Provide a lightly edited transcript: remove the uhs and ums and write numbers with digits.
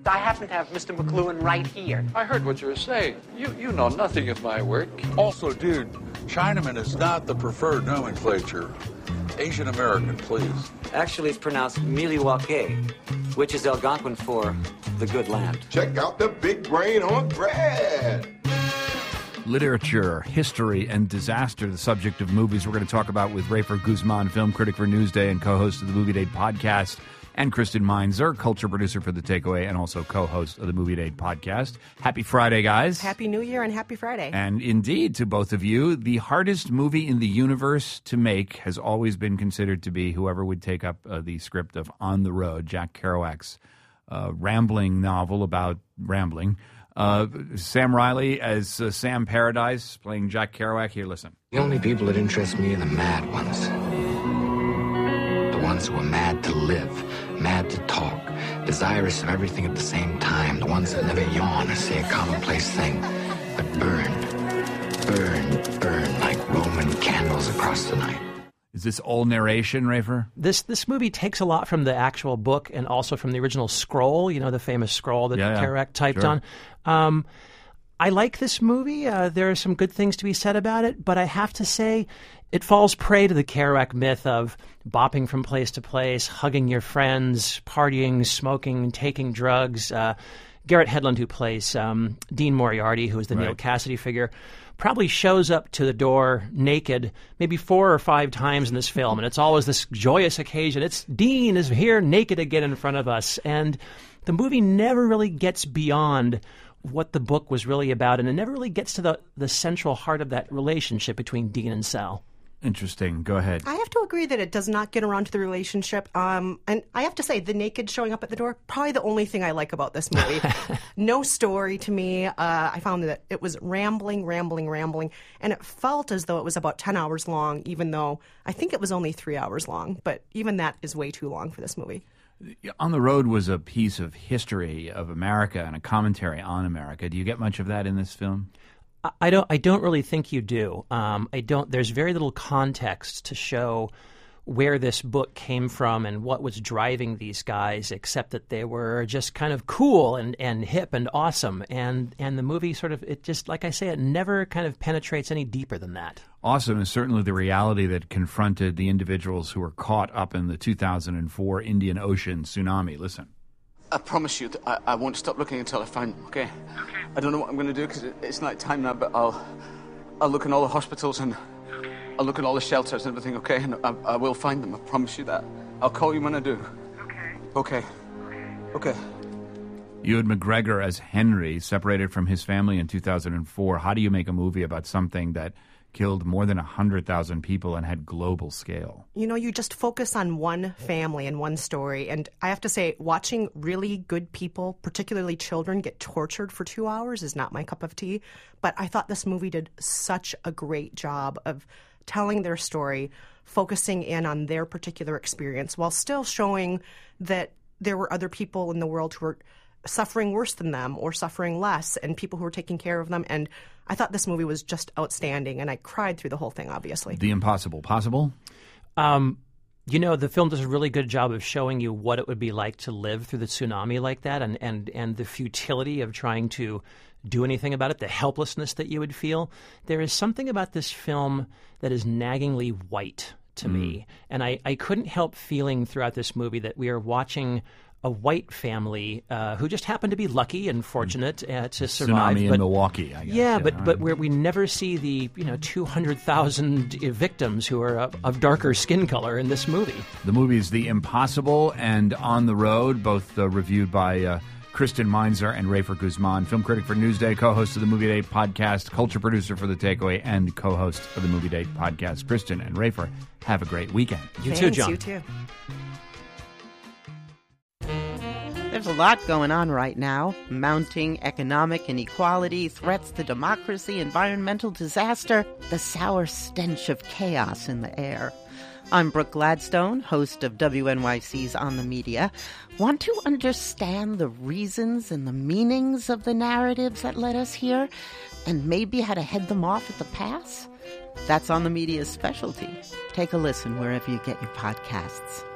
I happen to have Mr. McLuhan right here. I heard what you were saying. You know nothing of my work. Also, dude, Chinaman is not the preferred nomenclature. Asian American, please. Actually, it's pronounced Miliwake, which is Algonquin for the good land. Check out the big brain on Brad. Literature, history, and disaster, the subject of movies we're going to talk about with Rafer Guzman, film critic for Newsday and co-host of the Movie Date podcast, and Kristen Meinzer, culture producer for The Takeaway and also co-host of the Movie Date podcast. Happy Friday, guys. Happy New Year and happy Friday. And indeed, to both of you, the hardest movie in the universe to make has always been considered to be whoever would take up the script of On the Road, Jack Kerouac's rambling novel about rambling. Sam Riley as Sam Paradise, playing Jack Kerouac. Here, listen. The only people that interest me are the mad ones. The ones who are mad to live, mad to talk, desirous of everything at the same time. The ones that never yawn or say a commonplace thing, but burn like Roman candles across the night. Is this all narration, Rafer? This movie takes a lot from the actual book and also from the original scroll, you know, the famous scroll that Kerouac typed on. I like this movie. There are some good things to be said about it, but I have to say it falls prey to the Kerouac myth of bopping from place to place, hugging your friends, partying, smoking, taking drugs. Garrett Hedlund, who plays Dean Moriarty, who is the Neil Cassidy figure, probably shows up to the door naked maybe 4 or 5 times in this film, and it's always this joyous occasion. It's Dean is here naked again in front of us, and the movie never really gets beyond what the book was really about, and it never really gets to the central heart of that relationship between Dean and Sal. Interesting. Go ahead. I have to agree that it does not get around to the relationship. And I have to say, the naked showing up at the door, probably the only thing I like about this movie. No story to me. I found that it was rambling. And it felt as though it was about 10 hours long, even though I think it was only 3 hours long. But even that is way too long for this movie. On the Road was a piece of history of America and a commentary on America. Do you get much of that in this film? I don't really think you do. There's very little context to show where this book came from and what was driving these guys, except that they were just kind of cool and hip and awesome. And the movie sort of, it just, like I say, it never kind of penetrates any deeper than that. Awesome is certainly the reality that confronted the individuals who were caught up in the 2004 Indian Ocean tsunami. Listen. I promise you that I won't stop looking until I find them, okay? I don't know what I'm going to do because it's night time now, but I'll look in all the hospitals and I'll look in all the shelters and everything, okay? And I will find them, I promise you that. I'll call you when I do. Okay. Ewan McGregor as Henry, separated from his family in 2004. How do you make a movie about something that killed more than 100,000 people and had global scale? You know, you just focus on one family and one story. And I have to say, watching really good people, particularly children, get tortured for 2 hours is not my cup of tea. But I thought this movie did such a great job of telling their story, focusing in on their particular experience, while still showing that there were other people in the world who were suffering worse than them or suffering less, and people who were taking care of them. And I thought this movie was just outstanding, and I cried through the whole thing, obviously. The Impossible Possible? You know, the film does a really good job of showing you what it would be like to live through the tsunami like that, and the futility of trying to do anything about it, the helplessness that you would feel. There is something about this film that is naggingly white to me, and I couldn't help feeling throughout this movie that we are watching a white family who just happened to be lucky and fortunate to survive. Tsunami in Milwaukee, I guess. Yeah, but where we never see the 200,000 victims who are of darker skin color in this movie. The movies The Impossible and On the Road, both reviewed by Kristen Meinzer and Rafer Guzman, film critic for Newsday, co-host of the Movie Date podcast, culture producer for The Takeaway, and co-host of the Movie Date podcast. Kristen and Rafer, have a great weekend. You too, John. You too. There's a lot going on right now. Mounting economic inequality, threats to democracy, environmental disaster, the sour stench of chaos in the air. I'm Brooke Gladstone, host of WNYC's On the Media. Want to understand the reasons and the meanings of the narratives that led us here, and maybe how to head them off at the pass? That's On the Media's specialty. Take a listen wherever you get your podcasts.